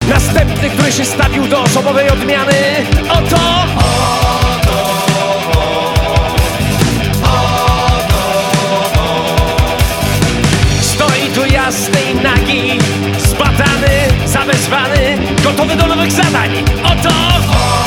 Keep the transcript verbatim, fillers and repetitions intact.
Następny, który się stawił do osobowej odmiany. Oto! Stoi tu jasny i nagi, zbadany, zawezwany, gotowy do nowych zadań. Oto!